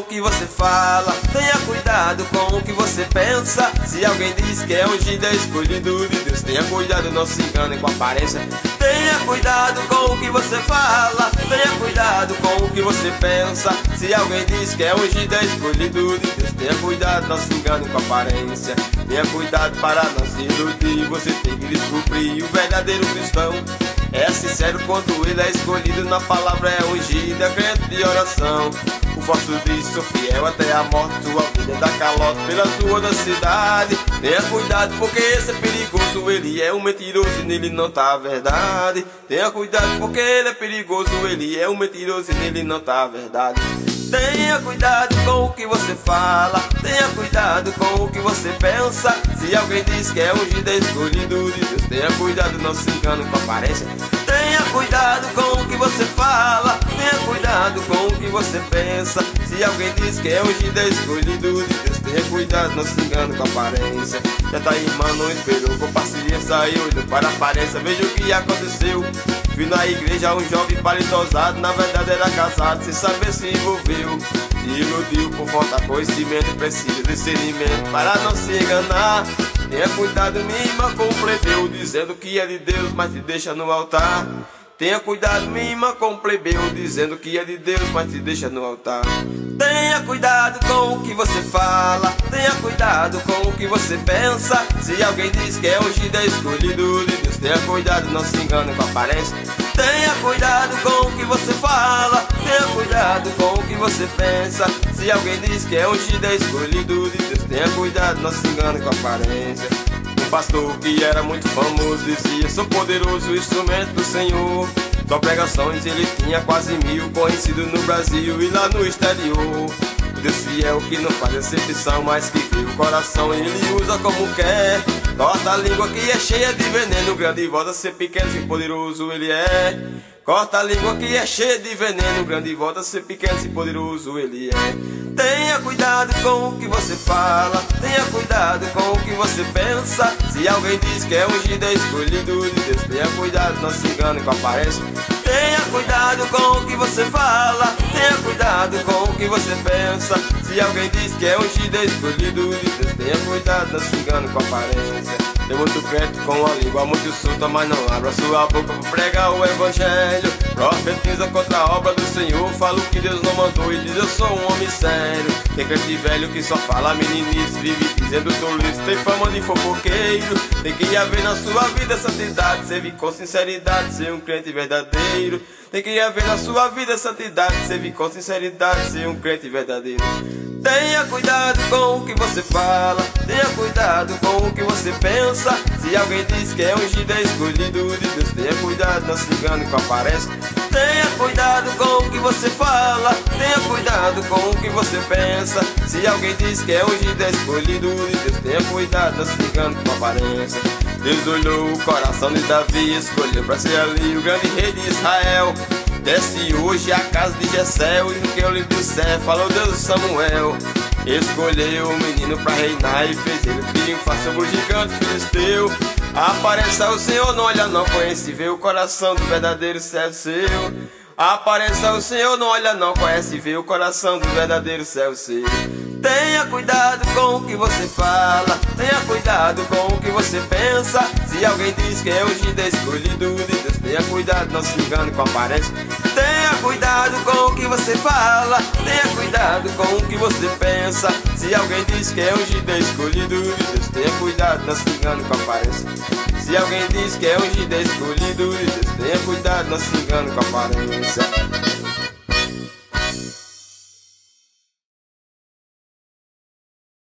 que você fala, tenha cuidado com o que você pensa. Se alguém diz que é ungido, é escolhido de Deus, tenha cuidado, não se engane com a aparência. Tenha cuidado com o que você fala, tenha cuidado com o que você pensa. Se alguém diz que é ungido, é escolhido de Deus, tenha cuidado, não se engane com a aparência. Tenha cuidado para não se iludir, você tem que descobrir o verdadeiro cristão. É sincero quando ele é escolhido, na palavra é ungido, é crente de oração. O falso diz, sou fiel até a morte, sua vida dá calote pelas ruas da cidade. Tenha cuidado porque esse é perigoso, ele é um mentiroso e nele não tá a verdade. Tenha cuidado porque ele é perigoso, ele é um mentiroso e nele não tá a verdade. Tenha cuidado com o que você fala, tenha cuidado com o que você pensa. Se alguém diz que é ungido, é escolhido de Deus, tenha cuidado, não se engane com a aparência. Tenha cuidado com o que você fala, tenha cuidado com o que você pensa. Se alguém diz que é ungido, é escolhido de Deus, tenha cuidado, não se engane com a aparência. Já tá irmã, não esperou com paciência e olhou para a aparência, veja o que aconteceu. Vi na igreja um jovem palitosado, na verdade era casado, sem saber se envolveu. Se iludiu por falta de conhecimento, precisa de discernimento para não se enganar. Tenha cuidado, minha irmã, com o plebeu, dizendo que é de Deus, mas te deixa no altar. Tenha cuidado, minha irmã, com o plebeu, dizendo que é de Deus, mas te deixa no altar. Tenha cuidado com o que você fala, tenha cuidado com o que você pensa. Se alguém diz que é ungido, é escolhido de Deus, tenha cuidado, não se engane com a aparência. Tenha cuidado com o que você fala, tenha cuidado com o que você pensa. Se alguém diz que é ungido, é escolhido de Deus, tenha cuidado, não se engane com a aparência. Um pastor que era muito famoso dizia, sou poderoso instrumento do Senhor. Só pregações ele tinha quase 1000, conhecido no Brasil e lá no exterior. Deus fiel que não faz exceção, mas que vê o coração ele usa como quer. Corta a língua que é cheia de veneno, grande e volta a ser pequeno, se poderoso ele é. Corta a língua que é cheia de veneno, grande e volta a ser pequeno, se poderoso ele é. Tenha cuidado com o que você fala, tenha cuidado com o que você pensa. Se alguém diz que é ungido, é escolhido de Deus, tenha cuidado, não se engane com a aparência. Tenha cuidado com o que você fala, tenha cuidado com o que você pensa. Se alguém diz que é ungido, é escolhido de Deus, tenha cuidado, não se engane com a aparência. Tem muito crente com a língua muito solta, mas não abra sua boca para pregar o evangelho. Profetiza contra a obra do Senhor, fala o que Deus não mandou e diz eu sou um homem sério. Tem crente velho que só fala meninice, vive dizendo tolice, tem fama de fofoqueiro. Tem que haver na sua vida santidade, servir com sinceridade, ser um crente verdadeiro. Tem que haver na sua vida santidade, servir com sinceridade, ser um crente verdadeiro. Tenha cuidado com o que você fala, tenha cuidado com o que você pensa. Se alguém diz que é ungido, é escolhido de Deus, tenha cuidado, não se engane com a aparência. Tenha cuidado com o que você fala, tenha cuidado com o que você pensa. Se alguém diz que é ungido, é escolhido de Deus, tenha cuidado, não se engane com a aparência. Deus olhou o coração de Davi, escolheu para ser ali o grande rei de Israel. Desce hoje a casa de Jessé, e no que eu lhe disser, falou Deus de Samuel. Escolheu o menino pra reinar e fez ele triunfar sobre o gigante filisteu. Apareça o Senhor, não olha não, conhece e vê o coração do verdadeiro servo seu. Apareça o Senhor, não olha não, conhece e vê o coração do verdadeiro servo seu. Tenha cuidado com o que você fala, tenha cuidado com o que você pensa. Se alguém diz que é ungido, é escolhido de Deus, tenha cuidado, não se engane com a aparência. Tenha cuidado com o que você fala, tenha cuidado com o que você pensa. Se alguém diz que é ungido, é escolhido de Deus, tenha cuidado, não se engane com a aparência. Se alguém diz que é ungido, é escolhido de Deus, tenha cuidado, não se engane com a aparência.